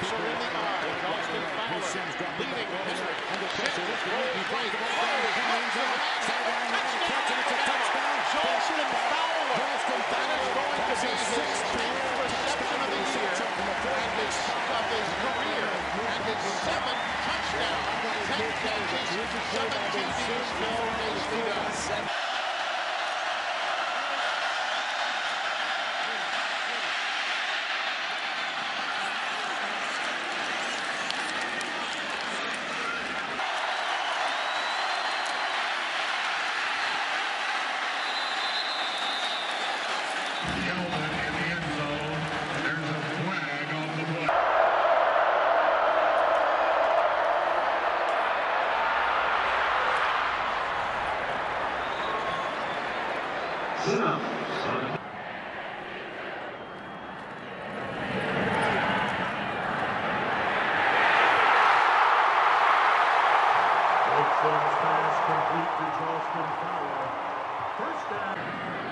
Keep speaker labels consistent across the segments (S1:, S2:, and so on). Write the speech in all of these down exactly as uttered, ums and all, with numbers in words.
S1: Six are in the eye. Austin Fowler leading Hendrick. Six rolls right. Austin Fowler. That is going to be his tenth reception of the year, and his of his career, and his seventh touchdown. Ten catches, seven T Ds for Nicely done.
S2: Sit up. Pass complete to Charleston Fowler. First down.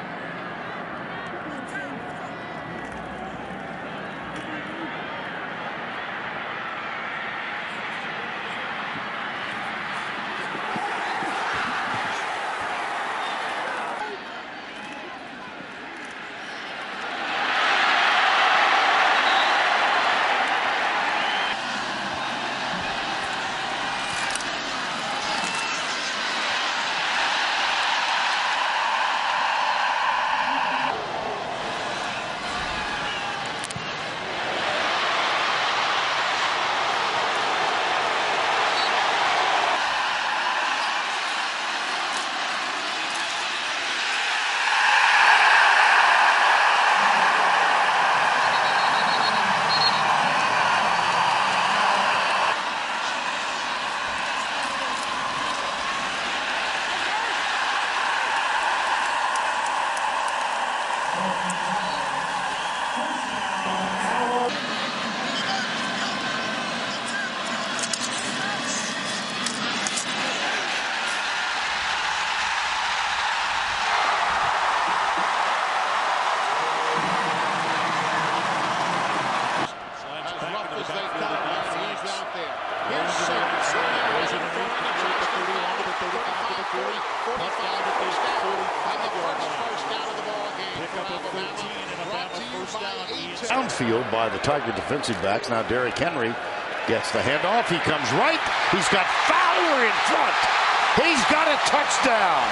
S3: Downfield by the Tiger defensive backs. Now Derrick Henry gets the handoff. He comes right. He's got Fowler in front. He's got a touchdown.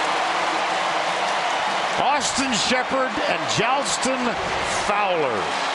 S3: Austin Shepard and Charleston Fowler.